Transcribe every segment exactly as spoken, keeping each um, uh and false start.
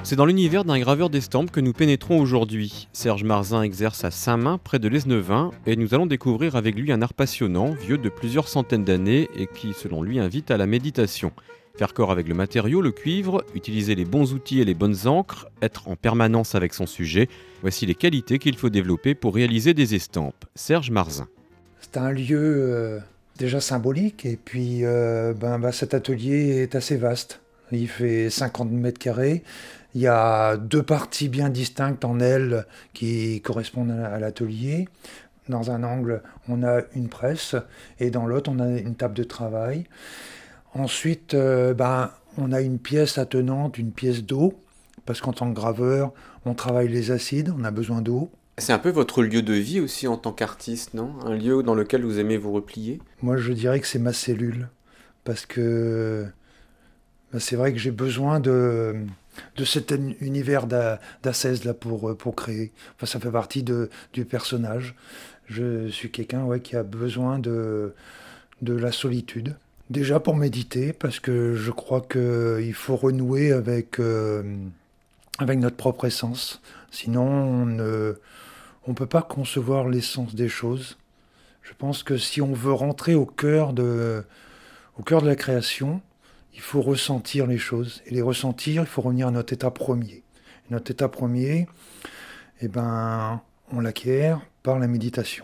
C'est dans l'univers d'un graveur d'estampes que nous pénétrons aujourd'hui. Serge Marzin exerce à Saint-Main, près de Lesneven, et nous allons découvrir avec lui un art passionnant, vieux de plusieurs centaines d'années et qui, selon lui, invite à la méditation. Faire corps avec le matériau, le cuivre, utiliser les bons outils et les bonnes encres, être en permanence avec son sujet, voici les qualités qu'il faut développer pour réaliser des estampes. Serge Marzin. C'est un lieu euh, déjà symbolique, et puis euh, ben, ben, cet atelier est assez vaste. Il fait cinquante mètres carrés. Il y a deux parties bien distinctes en aile qui correspondent à l'atelier. Dans un angle, on a une presse, et dans l'autre, on a une table de travail. Ensuite, euh, ben, on a une pièce attenante, une pièce d'eau, parce qu'en tant que graveur, on travaille les acides, on a besoin d'eau. C'est un peu votre lieu de vie aussi en tant qu'artiste, non ? Un lieu dans lequel vous aimez vous replier ? Moi, je dirais que c'est ma cellule, parce que ben, c'est vrai que j'ai besoin de, de cet univers d'ascèse là pour, pour créer. Enfin, ça fait partie de, du personnage. Je suis quelqu'un ouais, qui a besoin de, de la solitude. Déjà pour méditer, parce que je crois qu'il faut renouer avec, euh, avec notre propre essence. Sinon, on ne on peut pas concevoir l'essence des choses. Je pense que si on veut rentrer au cœur de, au cœur de la création, il faut ressentir les choses. Et les ressentir, il faut revenir à notre état premier. Et notre état premier, eh ben, on l'acquiert par la méditation.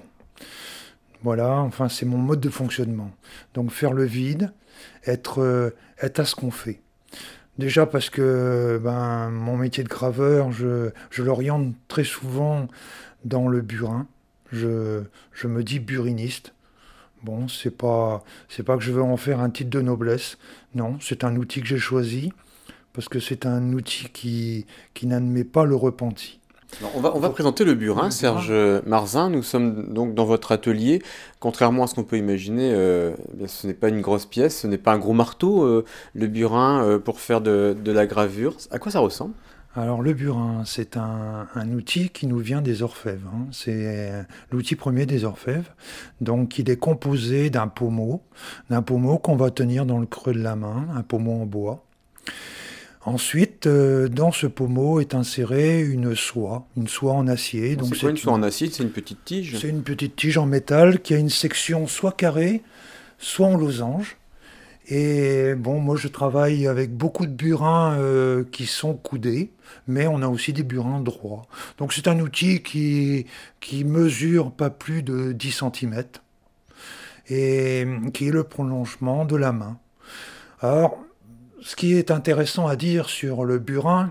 Voilà, enfin, c'est mon mode de fonctionnement. Donc, faire le vide, être, euh, être à ce qu'on fait. Déjà parce que ben, mon métier de graveur, je, je l'oriente très souvent dans le burin. Je, je me dis buriniste. Bon, c'est pas, c'est pas que je veux en faire un titre de noblesse. Non, c'est un outil que j'ai choisi parce que c'est un outil qui, qui n'admet pas le repenti. Alors on va, on va présenter le burin, Serge Marzin. Nous sommes donc dans votre atelier. Contrairement à ce qu'on peut imaginer, euh, bien, ce n'est pas une grosse pièce, ce n'est pas un gros marteau, euh, le burin, euh, pour faire de, de la gravure. À quoi ça ressemble ? Alors le burin, c'est un, un outil qui nous vient des orfèvres. Hein. C'est l'outil premier des orfèvres. Donc il est composé d'un pommeau, d'un pommeau qu'on va tenir dans le creux de la main, un pommeau en bois. Ensuite, euh, dans ce pommeau est insérée une soie, une soie en acier. Donc c'est quoi une soie en acier ? C'est une petite tige ? C'est une petite tige en métal qui a une section soit carrée, soit en losange. Et bon, moi je travaille avec beaucoup de burins euh, qui sont coudés, mais on a aussi des burins droits. Donc c'est un outil qui, qui mesure pas plus de dix centimètres et qui est le prolongement de la main. Alors, ce qui est intéressant à dire sur le burin,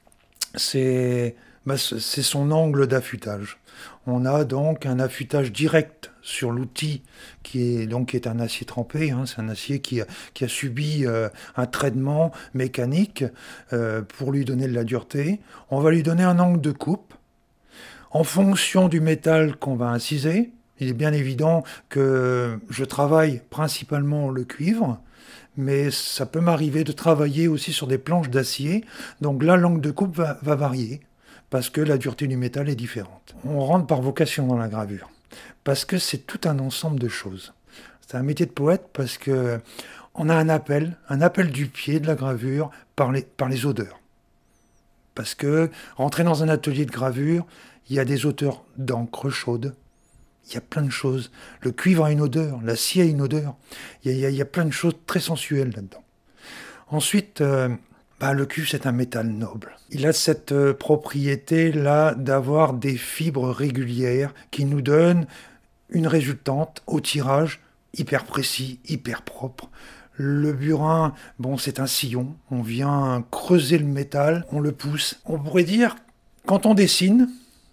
c'est, bah, c'est son angle d'affûtage. On a donc un affûtage direct sur l'outil qui est donc qui est un acier trempé. Hein, c'est un acier qui a, qui a subi euh, un traitement mécanique euh, pour lui donner de la dureté. On va lui donner un angle de coupe en fonction du métal qu'on va inciser. Il est bien évident que je travaille principalement le cuivre, mais ça peut m'arriver de travailler aussi sur des planches d'acier. Donc là, l'angle de coupe va, va varier, parce que la dureté du métal est différente. On rentre par vocation dans la gravure, parce que c'est tout un ensemble de choses. C'est un métier de poète, parce que on a un appel, un appel du pied de la gravure par les, par les odeurs. Parce que rentrer dans un atelier de gravure, il y a des odeurs d'encre chaude, il y a plein de choses. Le cuivre a une odeur, l'acier a une odeur. Il y a, il y a plein de choses très sensuelles là-dedans. Ensuite, euh, bah, le cuivre, c'est un métal noble. Il a cette euh, propriété-là d'avoir des fibres régulières qui nous donnent une résultante au tirage hyper précis, hyper propre. Le burin, bon, c'est un sillon. On vient creuser le métal, on le pousse. On pourrait dire, quand on dessine,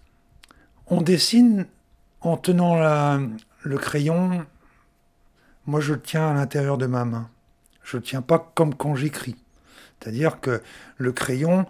on dessine en tenant la, le crayon, moi je le tiens à l'intérieur de ma main. Je ne le tiens pas comme quand j'écris. C'est-à-dire que le crayon,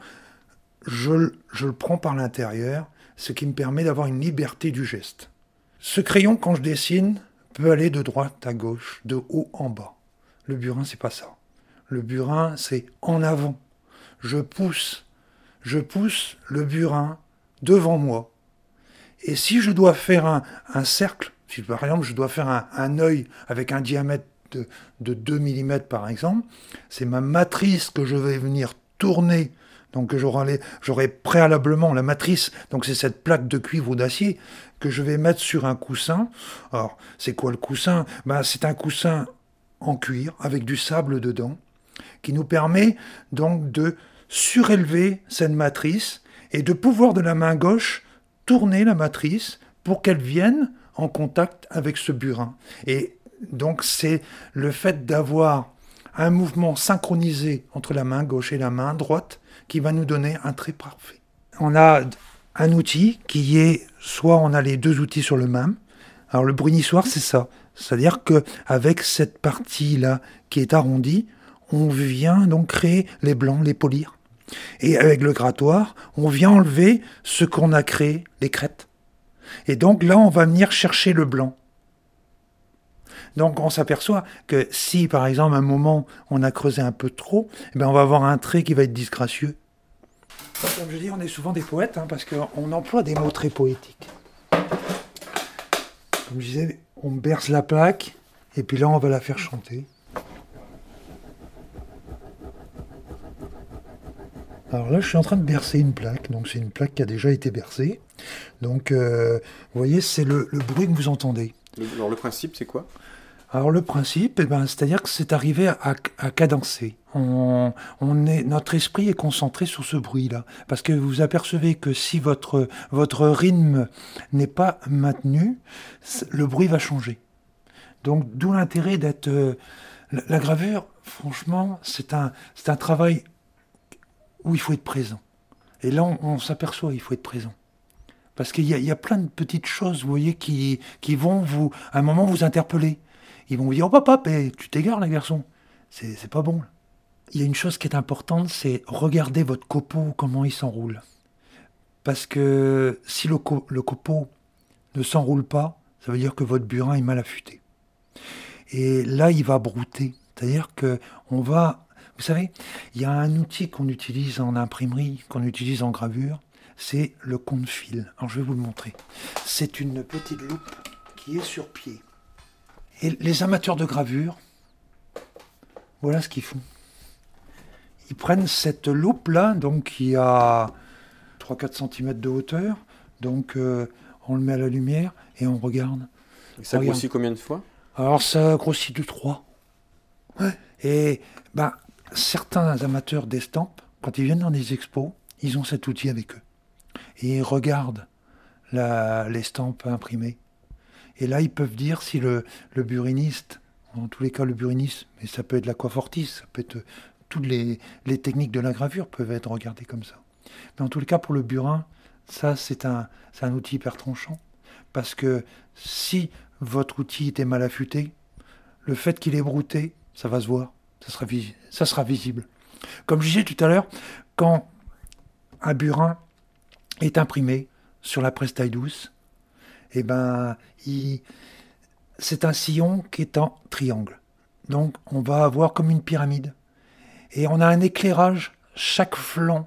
je, je le prends par l'intérieur, ce qui me permet d'avoir une liberté du geste. Ce crayon, quand je dessine, peut aller de droite à gauche, de haut en bas. Le burin, c'est pas ça. Le burin, c'est en avant. Je pousse, je pousse le burin devant moi. Et si je dois faire un, un cercle, si par exemple je dois faire un, un œil avec un diamètre de, de deux millimètres par exemple, c'est ma matrice que je vais venir tourner Donc j'aurai, j'aurai préalablement la matrice, donc c'est cette plaque de cuivre ou d'acier que je vais mettre sur un coussin. Alors, c'est quoi le coussin? Ben, c'est un coussin en cuir avec du sable dedans qui nous permet donc de surélever cette matrice et de pouvoir de la main gauche tourner la matrice pour qu'elle vienne en contact avec ce burin. Et donc c'est le fait d'avoir un mouvement synchronisé entre la main gauche et la main droite qui va nous donner un trait parfait. On a un outil qui est, soit on a les deux outils sur le même. Alors le brunissoir, c'est ça. C'est-à-dire qu'avec cette partie-là qui est arrondie, on vient donc créer les blancs, les polir. Et avec le grattoir, on vient enlever ce qu'on a créé, les crêtes. Et donc là, on va venir chercher le blanc. Donc on s'aperçoit que si, par exemple, à un moment, on a creusé un peu trop, eh bien, on va avoir un trait qui va être disgracieux. Comme je dis, on est souvent des poètes, hein, parce qu'on emploie des mots très poétiques. Comme je disais, on berce la plaque, et puis là, on va la faire chanter. Alors là, je suis en train de bercer une plaque, donc c'est une plaque qui a déjà été bercée. Donc, euh, vous voyez, c'est le, le bruit que vous entendez. Alors le principe, c'est quoi ? Alors le principe, eh ben, c'est-à-dire que c'est arrivé à, à cadencer. On, on est, notre esprit est concentré sur ce bruit-là. Parce que vous apercevez que si votre, votre rythme n'est pas maintenu, le bruit va changer. Donc d'où l'intérêt d'être... Euh, la, la gravure, franchement, c'est un, c'est un travail où il faut être présent. Et là, on, on s'aperçoit qu'il faut être présent. Parce qu'il y a, il y a plein de petites choses, vous voyez, qui, qui vont vous, à un moment, vous interpeller. Ils vont vous dire « Oh papa, mais tu t'égares là, garçon. C'est, c'est pas bon. » Il y a une chose qui est importante, c'est regarder votre copeau, comment il s'enroule. Parce que si le, co- le copeau ne s'enroule pas, ça veut dire que votre burin est mal affûté. Et là, il va brouter. C'est-à-dire qu'on va... Vous savez, il y a un outil qu'on utilise en imprimerie, qu'on utilise en gravure, c'est le compte-fil. Alors je vais vous le montrer. C'est une petite loupe qui est sur pied. Et les amateurs de gravure, voilà ce qu'ils font. Ils prennent cette loupe-là, donc qui a trois à quatre centimètres de hauteur, donc euh, on le met à la lumière et on regarde. Et ça on regarde. Grossit combien de fois ? Alors ça grossit de trois. Ouais. Et ben, certains amateurs d'estampes, quand ils viennent dans des expos, ils ont cet outil avec eux. Et ils regardent la, l'estampe imprimée. Et là, ils peuvent dire si le, le buriniste, en tous les cas le buriniste, mais ça peut être l'aquafortis, ça peut être toutes les, les techniques de la gravure peuvent être regardées comme ça. Mais en tous les cas, pour le burin, ça c'est un, c'est un outil hyper tranchant. Parce que si votre outil était mal affûté, le fait qu'il est brouté, ça va se voir, ça sera, visi- ça sera visible. Comme je disais tout à l'heure, quand un burin est imprimé sur la presse taille douce, eh ben, il... c'est un sillon qui est en triangle. Donc on va avoir comme une pyramide. Et on a un éclairage, chaque flanc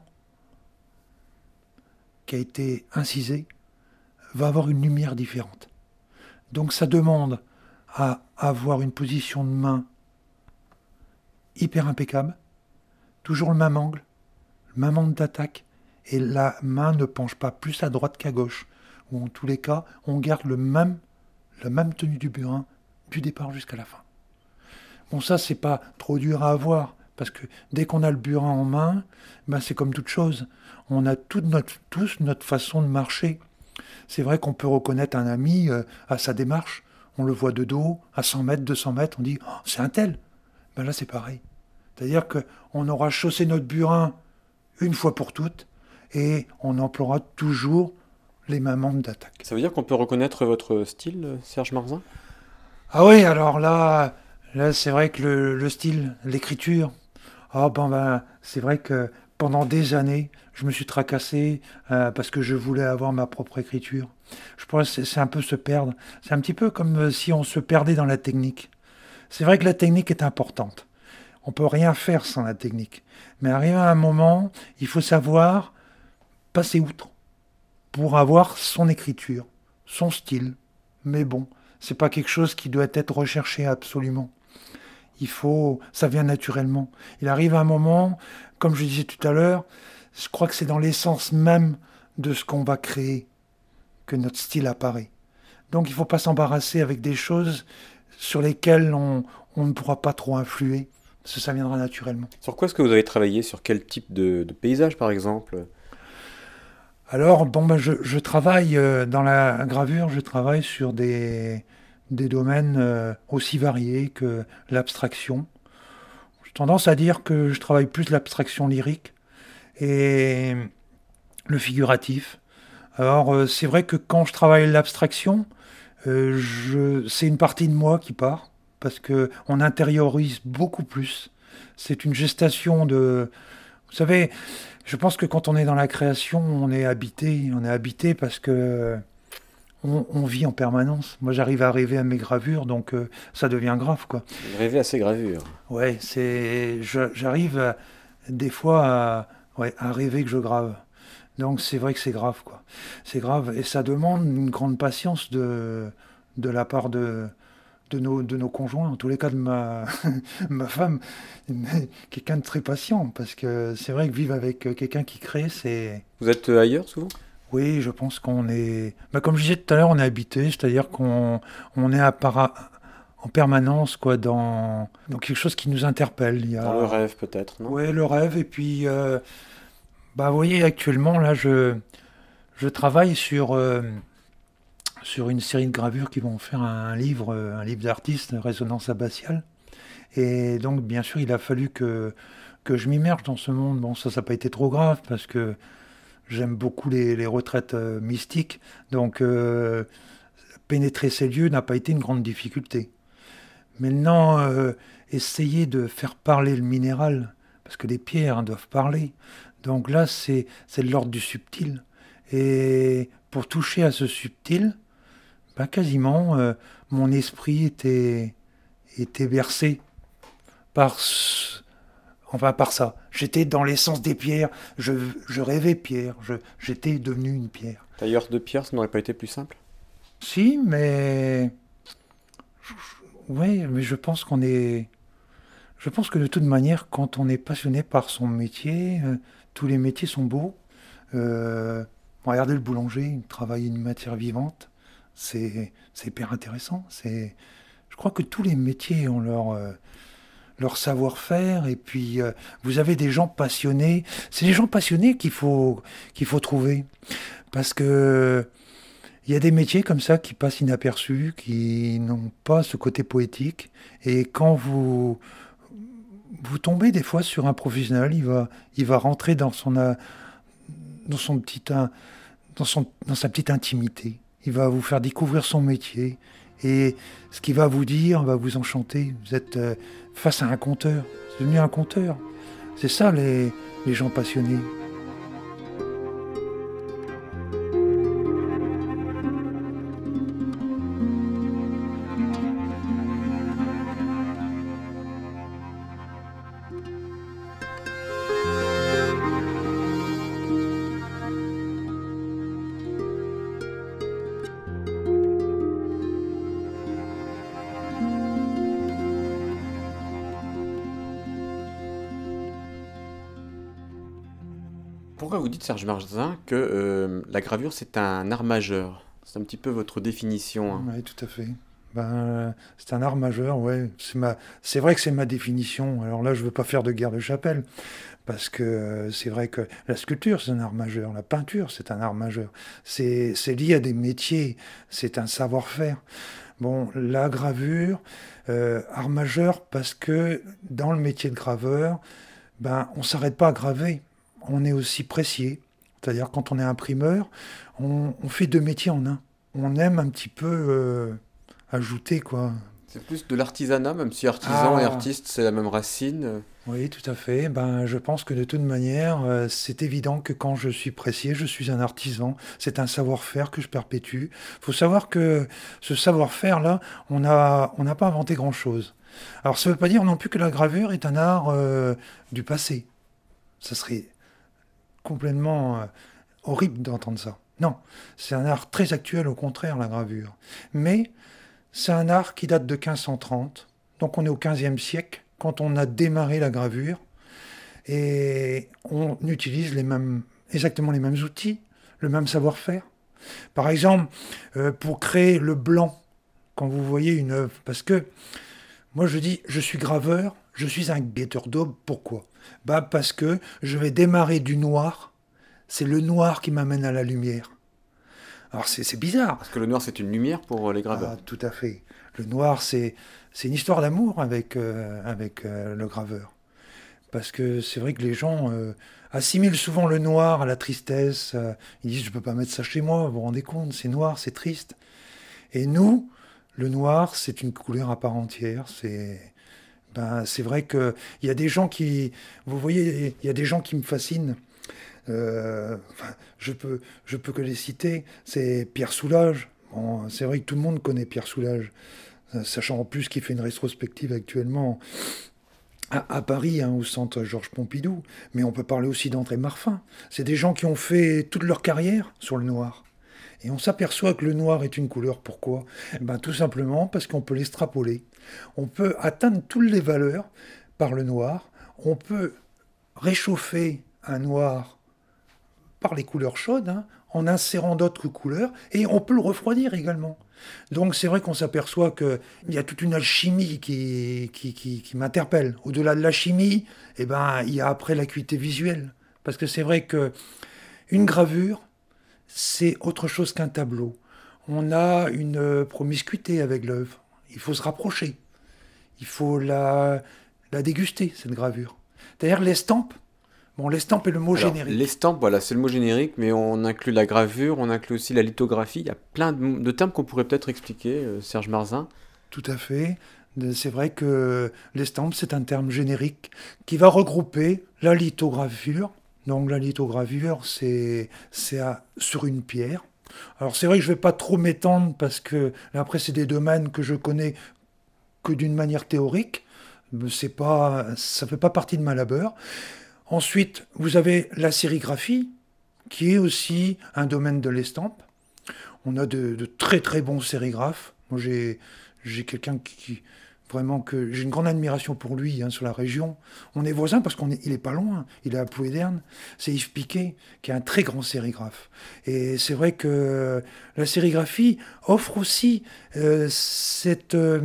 qui a été incisé va avoir une lumière différente. Donc ça demande à avoir une position de main hyper impeccable, toujours le même angle, le même angle d'attaque, et la main ne penche pas plus à droite qu'à gauche. Ou en tous les cas, on garde le même, la même tenue du burin du départ jusqu'à la fin. Bon, ça, c'est pas trop dur à avoir, parce que dès qu'on a le burin en main, ben c'est comme toute chose. On a toute notre, tous notre façon de marcher. C'est vrai qu'on peut reconnaître un ami euh, à sa démarche. On le voit de dos, à cent mètres, deux cents mètres, on dit oh, « c'est un tel ». Ben là, c'est pareil. C'est-à-dire qu'on aura chaussé notre burin une fois pour toutes, et on emploiera toujours les mêmes angles d'attaque. Ça veut dire qu'on peut reconnaître votre style, Serge Marzin ? Ah oui, alors là, là c'est vrai que le, le style, l'écriture, ah ben, ben, c'est vrai que pendant des années, je me suis tracassé euh, parce que je voulais avoir ma propre écriture. Je pense que c'est, c'est un peu se perdre. C'est un petit peu comme si on se perdait dans la technique. C'est vrai que la technique est importante. On peut rien faire sans la technique. Mais arrivé à un moment, il faut savoir passer outre pour avoir son écriture, son style. Mais bon, c'est pas quelque chose qui doit être recherché absolument. Il faut, ça vient naturellement. Il arrive à un moment, comme je disais tout à l'heure, je crois que c'est dans l'essence même de ce qu'on va créer que notre style apparaît. Donc il ne faut pas s'embarrasser avec des choses sur lesquelles on, on ne pourra pas trop influer, parce que ça viendra naturellement. Sur quoi est-ce que vous avez travaillé? Sur quel type de, de paysage, par exemple? Alors, bon, ben, je, je travaille euh, dans la gravure, je travaille sur des, des domaines euh, aussi variés que l'abstraction. J'ai tendance à dire que je travaille plus l'abstraction lyrique et le figuratif. Alors, euh, c'est vrai que quand je travaille l'abstraction, euh, je, c'est une partie de moi qui part, parce que on intériorise beaucoup plus. C'est une gestation de... Vous savez, je pense que quand on est dans la création, on est habité. On est habité parce que on, on vit en permanence. Moi, j'arrive à rêver à mes gravures, donc euh, ça devient grave, quoi. Vous rêvez à ces gravures. Ouais, c'est, je- j'arrive à- des fois à, ouais, à rêver que je grave. Donc c'est vrai que c'est grave, quoi. C'est grave et ça demande une grande patience de, de la part de, de nos, de nos conjoints, en tous les cas de ma, ma femme, mais quelqu'un de très patient, parce que c'est vrai que vivre avec quelqu'un qui crée, c'est... Vous êtes euh, ailleurs, souvent? Oui, je pense qu'on est... Bah, comme je disais tout à l'heure, on est habité, c'est-à-dire qu'on on est à para- en permanence quoi, dans, dans quelque chose qui nous interpelle. Il y Dans le a... rêve, peut-être, non? Ouais, le rêve, et puis, euh, bah, vous voyez, actuellement, là, je, je travaille sur... euh, sur une série de gravures qui vont faire un livre, euh, un livre d'artiste, Résonance abbatiale. Et donc, bien sûr, il a fallu que, que je m'immerge dans ce monde. Bon, ça, ça n'a pas été trop grave parce que j'aime beaucoup les, les retraites euh, mystiques. Donc, euh, pénétrer ces lieux n'a pas été une grande difficulté. Maintenant, euh, essayer de faire parler le minéral, parce que les pierres hein, doivent parler. Donc là, c'est, c'est de l'ordre du subtil. Et pour toucher à ce subtil, ben, quasiment, euh, mon esprit était, était bercé par, ce- enfin, par ça. J'étais dans l'essence des pierres, je, je rêvais pierre, je- j'étais devenu une pierre. Tailleur de pierre, ça n'aurait pas été plus simple? Si, mais... Oui, mais je pense qu'on est... Je pense que de toute manière, quand on est passionné par son métier, euh, tous les métiers sont beaux. Euh, regardez le boulanger, il travaille une matière vivante. C'est c'est hyper intéressant. C'est, je crois que tous les métiers ont leur, euh, leur savoir-faire. Et puis, euh, vous avez des gens passionnés. C'est les gens passionnés qu'il faut, qu'il faut trouver. Parce que il y a des métiers comme ça qui passent inaperçus, qui n'ont pas ce côté poétique. Et quand vous, vous tombez des fois sur un professionnel, il va, il va rentrer dans son, euh, dans son petit, in- dans son, dans sa petite intimité. Il va vous faire découvrir son métier. Et ce qu'il va vous dire va vous enchanter. Vous êtes euh, face à un conteur. C'est devenu un conteur. C'est ça les, les gens passionnés. Pourquoi vous dites, Serge Marzin, que euh, la gravure, c'est un art majeur? C'est un petit peu votre définition, hein. Oui, tout à fait. Ben, c'est un art majeur, ouais. C'est ma... c'est vrai que c'est ma définition. Alors là, je veux pas faire de guerre de chapelle, parce que euh, c'est vrai que la sculpture, c'est un art majeur. La peinture, c'est un art majeur. C'est, c'est lié à des métiers, c'est un savoir-faire. Bon, la gravure, euh, art majeur, parce que dans le métier de graveur, ben, on s'arrête pas à graver. On est aussi pressier. C'est-à-dire, quand on est imprimeur, on, on fait deux métiers en un. On aime un petit peu euh, ajouter, quoi. C'est plus de l'artisanat, même si artisan et Ah, artiste, c'est la même racine. oui, tout à fait. Ben, je pense que de toute manière, euh, c'est évident que quand je suis pressier, je suis un artisan. C'est un savoir-faire que je perpétue. Il faut savoir que ce savoir-faire-là, on a, on n'a pas inventé grand-chose. Alors, ça ne veut pas dire non plus que la gravure est un art euh, du passé. Ça serait complètement euh, horrible d'entendre ça. Non, c'est un art très actuel, au contraire, la gravure. Mais c'est un art qui date de quinze cent trente, donc on est au quinzième siècle, quand on a démarré la gravure. et on utilise les mêmes, exactement les mêmes outils, le même savoir-faire. Par exemple, euh, pour créer le blanc, quand vous voyez une œuvre, parce que moi je dis, je suis graveur, je suis un guetteur d'aube, pourquoi ? Bah parce que je vais démarrer du noir, c'est le noir qui m'amène à la lumière. Alors c'est, c'est bizarre. Parce que le noir, c'est une lumière pour euh, les graveurs. Ah, tout à fait. Le noir, c'est, c'est une histoire d'amour avec, euh, avec euh, le graveur. Parce que c'est vrai que les gens euh, assimilent souvent le noir à la tristesse. Euh, ils disent, je ne peux pas mettre ça chez moi, vous vous rendez compte, c'est noir, c'est triste. Et nous, le noir, c'est une couleur à part entière. C'est, ben, c'est vrai qu'il y a des gens qui... Vous voyez, il y a des gens qui me fascinent. Euh, enfin, je peux, je peux que les citer. C'est Pierre Soulages. Bon, c'est vrai que tout le monde connaît Pierre Soulages, sachant en plus qu'il fait une rétrospective actuellement à, à Paris, hein, au centre Georges Pompidou. Mais on peut parler aussi d'André Marfin. C'est des gens qui ont fait toute leur carrière sur le noir. Et on s'aperçoit que le noir est une couleur. Pourquoi ? Eh ben, tout simplement parce qu'on peut l'extrapoler. On peut atteindre toutes les valeurs par le noir. On peut réchauffer un noir par les couleurs chaudes, hein, en insérant d'autres couleurs, et on peut le refroidir également. Donc c'est vrai qu'on s'aperçoit qu'il y a toute une alchimie qui, qui, qui, qui m'interpelle. Au-delà de la chimie, eh ben, il y a après l'acuité visuelle. Parce que c'est vrai qu'une gravure, c'est autre chose qu'un tableau. On a une promiscuité avec l'œuvre. Il faut se rapprocher. Il faut la, la déguster, cette gravure. D'ailleurs, l'estampe, bon, l'estampe est le mot Alors, générique. l'estampe, voilà, c'est le mot générique, mais on inclut la gravure, on inclut aussi la lithographie. Il y a plein de, de termes qu'on pourrait peut-être expliquer, euh, Serge Marzin. Tout à fait. C'est vrai que l'estampe, c'est un terme générique qui va regrouper la lithogravure. Donc la lithogravure, c'est, c'est à- sur une pierre. Alors c'est vrai que je ne vais pas trop m'étendre parce que là, après, c'est des domaines que je connais que d'une manière théorique. C'est pas, ça ne fait pas partie de ma labeur. Ensuite, vous avez la sérigraphie, qui est aussi un domaine de l'estampe. On a de, de très très bons sérigraphes. Moi, j'ai, j'ai quelqu'un qui, qui- vraiment que j'ai une grande admiration pour lui, hein, sur la région. On est voisins parce qu'on est, il est pas loin. Il est à Plouéderne. C'est Yves Piquet, qui est un très grand sérigraphe. Et c'est vrai que la sérigraphie offre aussi euh, cette, euh,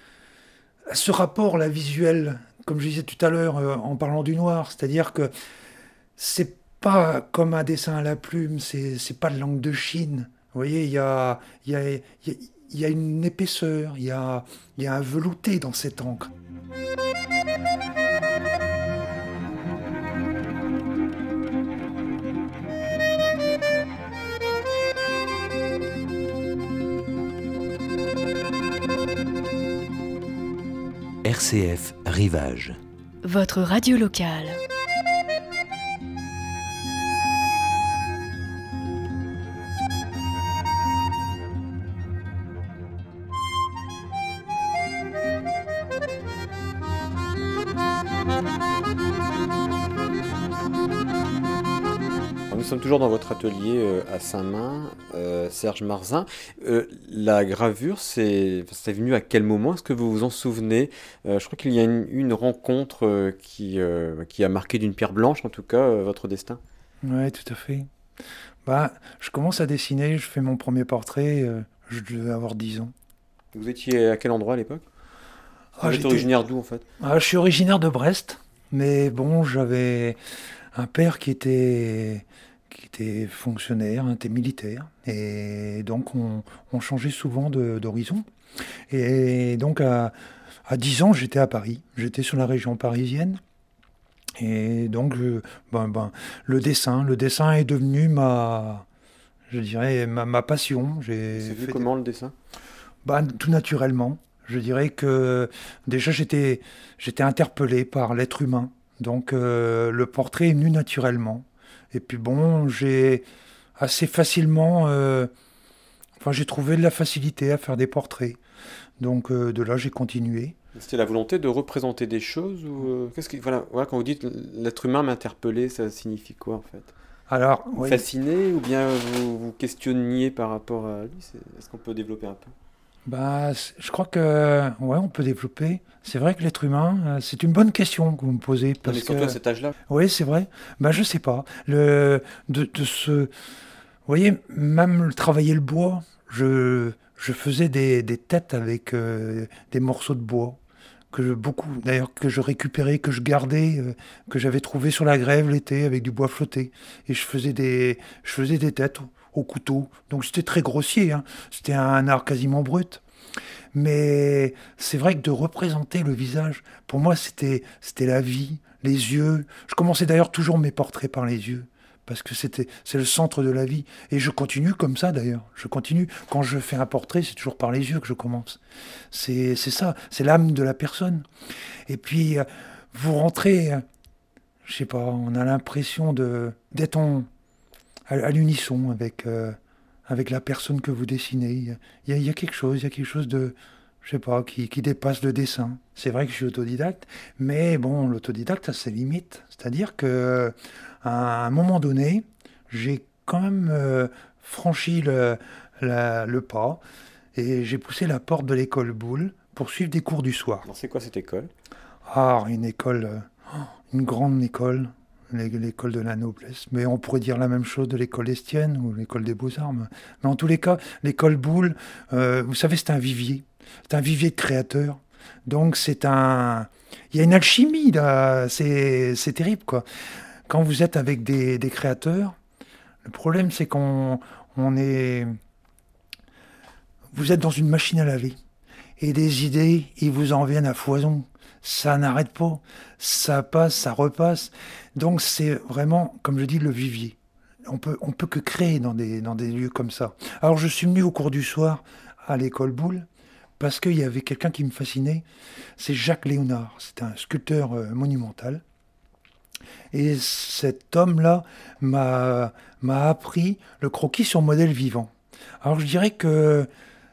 ce rapport là visuel, comme je disais tout à l'heure euh, en parlant du noir, c'est-à-dire que c'est pas comme un dessin à la plume, c'est c'est pas de langue de Chine. Vous voyez, il y a, il y a, il y a, il y a une épaisseur, il y a, il y a un velouté dans cette encre. R C F Rivage. Votre radio locale. Alors, nous sommes toujours dans votre atelier euh, à Saint-Main, euh, Serge Marzin. Euh, la gravure, c'est, enfin, c'est venu à quel moment? Est-ce que vous vous en souvenez? Euh, Je crois qu'il y a une, une rencontre euh, qui, euh, qui a marqué d'une pierre blanche, en tout cas, euh, votre destin. Oui, tout à fait. Bah, je commence à dessiner, je fais mon premier portrait, euh, je devais avoir dix ans. Vous étiez à quel endroit à l'époque? Ah, Vous êtes j'étais- originaire d'où, en fait? Ah, je suis originaire de Brest, mais bon, j'avais un père qui était, qui était fonctionnaire, hein, était militaire, et donc on, on changeait souvent de- d'horizon. Et donc à, à dix ans, j'étais à Paris, j'étais sur la région parisienne, et donc je- ben, ben, le dessin, le dessin est devenu ma, je dirais, ma, ma passion. J'ai C'est vu fait comment le dessin? bah, tout naturellement. Je dirais que déjà j'étais j'étais interpellé par l'être humain. Donc euh, le portrait est venu naturellement. Et puis bon, j'ai assez facilement, euh, enfin j'ai trouvé de la facilité à faire des portraits. Donc euh, de là j'ai continué. C'était la volonté de représenter des choses ou euh, qu'est-ce que voilà, voilà, quand vous dites l'être humain m'a interpellé, ça signifie quoi en fait? Alors oui, Fasciné ou bien vous vous questionniez par rapport à lui? c'est- Est-ce qu'on peut développer un peu? Bah, c- je crois que, ouais, on peut développer. C'est vrai que l'être humain, euh, c'est une bonne question que vous me posez Non, mais parce surtout à que, cet âge-là. oui, c'est vrai. Bah, je sais pas. Le, de, de ce, vous voyez, même le- travailler le bois, je, je faisais des, des têtes avec euh, des morceaux de bois que je, beaucoup, d'ailleurs, que je récupérais, que je gardais, euh, que j'avais trouvé sur la grève l'été avec du bois flotté. Et je faisais des, je faisais des têtes au, au couteau. Donc c'était très grossier, hein. C'était un art quasiment brut. Mais c'est vrai que de représenter le visage, pour moi, c'était, c'était la vie, les yeux. Je commençais d'ailleurs toujours mes portraits par les yeux, parce que c'était, c'est le centre de la vie. Et je continue comme ça d'ailleurs. Je continue. Quand je fais un portrait, c'est toujours par les yeux que je commence. C'est, c'est ça, c'est l'âme de la personne. Et puis, euh, vous rentrez, euh, je sais pas, on a l'impression de, d'être en, à, à l'unisson avec, euh, avec la personne que vous dessinez. Il y a, il y a- il y a quelque chose, il y a quelque chose de, je sais pas, qui, qui dépasse le dessin. C'est vrai que je suis autodidacte, mais bon, l'autodidacte a ses limites. C'est-à-dire que à un moment donné, j'ai quand même euh, franchi le, la- le pas et j'ai poussé la porte de l'école Boulle pour suivre des cours du soir. Alors, c'est quoi cette école? Ah, une école, euh, une grande école, l'é- l'école de la noblesse. Mais on pourrait dire la même chose de l'école Estienne ou l'école des Beaux-Arts. Mais mais en tous les cas, l'école Boulle, euh, vous savez, c'est un vivier. C'est un vivier de créateurs. Donc c'est un... Il y a une alchimie là, c'est c'est terrible quoi. Quand vous êtes avec des, des créateurs, le problème c'est qu'on on est... Vous êtes dans une machine à laver. Et des idées, ils vous en viennent à foison. Ça n'arrête pas. Ça passe, ça repasse. Donc c'est vraiment, comme je dis, le vivier. On peut, on peut que créer dans des, dans des lieux comme ça. Alors je suis venu au cours du soir à l'école Boulle parce qu'il y avait quelqu'un qui me fascinait. C'est Jacques Léonard. C'est un sculpteur euh, monumental. Et cet homme-là m'a, m'a appris le croquis sur modèle vivant. Alors je dirais que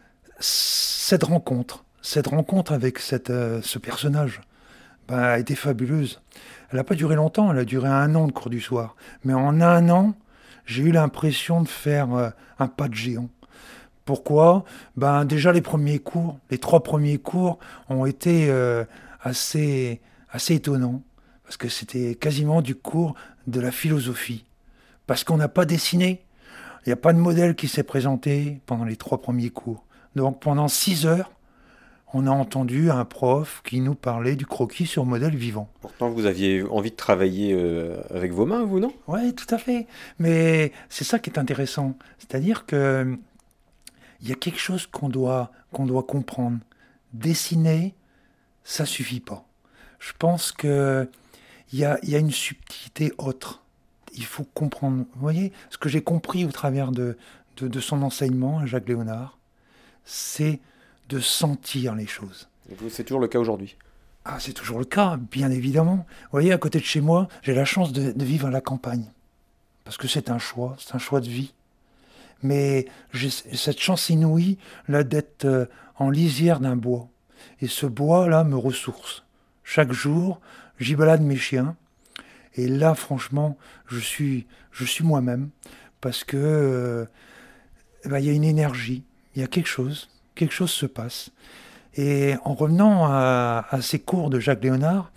cette rencontre, cette rencontre avec cette, euh, ce personnage, ben, a été fabuleuse. Elle n'a pas duré longtemps, elle a duré un an de cours du soir. Mais en un an, j'ai eu l'impression de faire euh, un pas de géant. Pourquoi? Ben, déjà les premiers cours, les trois premiers cours ont été euh, assez, assez étonnants. Parce que c'était quasiment du cours de la philosophie. Parce qu'on n'a pas dessiné. Il n'y a pas de modèle qui s'est présenté pendant les trois premiers cours. Donc pendant six heures, on a entendu un prof qui nous parlait du croquis sur modèle vivant. Pourtant, vous aviez envie de travailler euh, avec vos mains, vous, non? Ouais, tout à fait. Mais c'est ça qui est intéressant. C'est-à-dire que il y a quelque chose qu'on doit, qu'on doit comprendre. Dessiner, ça suffit pas. Je pense que il y a, il y a une subtilité autre. Il faut comprendre. Vous voyez, ce que j'ai compris au travers de, de, de son enseignement à Jacques Léonard, c'est de sentir les choses. Et vous, c'est toujours le cas aujourd'hui. Ah, c'est toujours le cas, bien évidemment. Vous voyez, à côté de chez moi, j'ai la chance de, de vivre à la campagne. Parce que c'est un choix, c'est un choix de vie. Mais j'ai cette chance inouïe là d'être euh, en lisière d'un bois. Et ce bois-là me ressource. Chaque jour, j'y balade mes chiens. Et là, franchement, je suis, je suis moi-même. Parce que euh, eh ben, il y a une énergie, il y a quelque chose, quelque chose se passe. Et en revenant à, à ces cours de Jacques Léonard,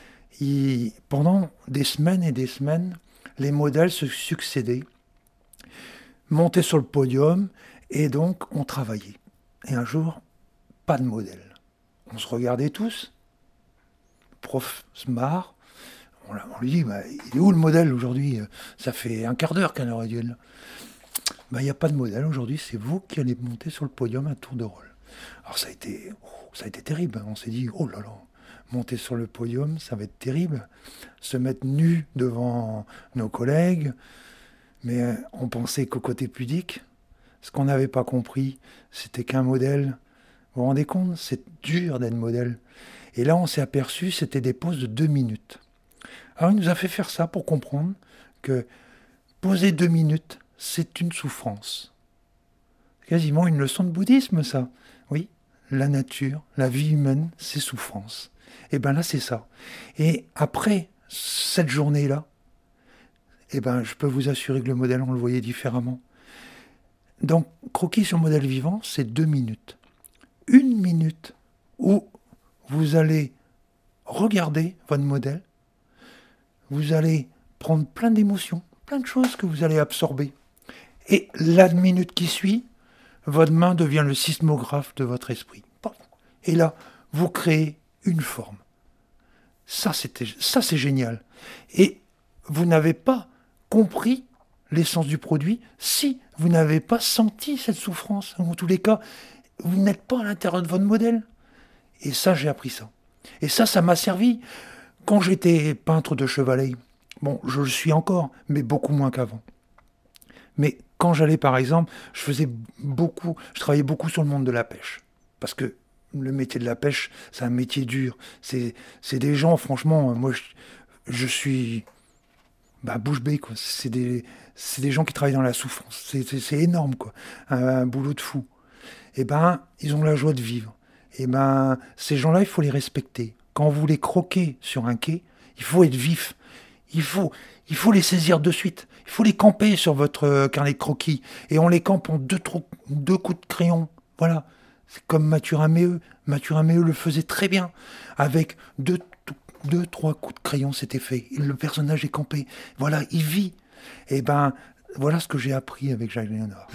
il- pendant des semaines et des semaines, les modèles se succédaient, montaient sur le podium, et donc on travaillait. Et un jour, pas de modèle. On se regardait tous, le prof se marre, on, l'a- on lui dit, bah, il est où le modèle aujourd'hui? Ça fait un quart d'heure qu'elle aurait dû être là. Bah, il n'y a pas de modèle aujourd'hui, c'est vous qui allez monter sur le podium à tour de rôle. Alors ça a été, oh, ça a été terrible, hein. On s'est dit, oh là là, monter sur le podium, ça va être terrible. Se mettre nu devant nos collègues, mais euh, on pensait qu'au côté pudique, ce qu'on n'avait pas compris, c'était qu'un modèle. Vous vous rendez compte? C'est dur d'être modèle. Et là, on s'est aperçu, c'était des pauses de deux minutes. Alors il nous a fait faire ça pour comprendre que poser deux minutes, c'est une souffrance. Quasiment une leçon de bouddhisme, ça. Oui, la nature, la vie humaine, c'est souffrance. Et bien là, c'est ça. Et après cette journée-là, eh ben, je peux vous assurer que le modèle, on le voyait différemment. Donc, croquis sur modèle vivant, c'est deux minutes. une minute où vous allez regarder votre modèle, vous allez prendre plein d'émotions, plein de choses que vous allez absorber. Et la minute qui suit, votre main devient le sismographe de votre esprit. Et là, vous créez une forme. Ça, c'était, ça, c'est génial. Et vous n'avez pas compris l'essence du produit si vous n'avez pas senti cette souffrance. En tous les cas, vous n'êtes pas à l'intérieur de votre modèle. Et ça, j'ai appris ça. Et ça, ça m'a servi. Quand j'étais peintre de chevalet, bon, je le suis encore, mais beaucoup moins qu'avant. Mais quand j'allais, par exemple, je faisais beaucoup, je travaillais beaucoup sur le monde de la pêche. Parce que le métier de la pêche, c'est un métier dur. C'est, c'est des gens, franchement, moi, je, je suis bah, bouche bée, quoi. C'est des, c'est des gens qui travaillent dans la souffrance. C'est, c'est, c'est énorme, quoi. Un, un boulot de fou. Et ben, ils ont la joie de vivre. Et ben, ces gens-là, il faut les respecter. Quand vous les croquez sur un quai, il faut être vif. Il faut, il faut les saisir de suite. Il faut les camper sur votre carnet de croquis. Et on les campe en deux, tro- deux coups de crayon. Voilà. C'est comme Mathurin Méheux. Mathurin Méheux le faisait très bien. Avec deux, deux, trois coups de crayon, c'était fait. Le personnage est campé. Voilà, il vit. Et ben, voilà ce que j'ai appris avec Jacques Léonard.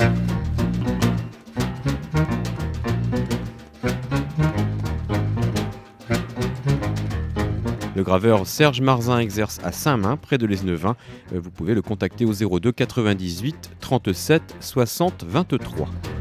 Le graveur Serge Marzin exerce à Saint-Main, près de Lesneven. Vous pouvez le contacter au zéro deux quatre-vingt-dix-huit trente-sept soixante vingt-trois.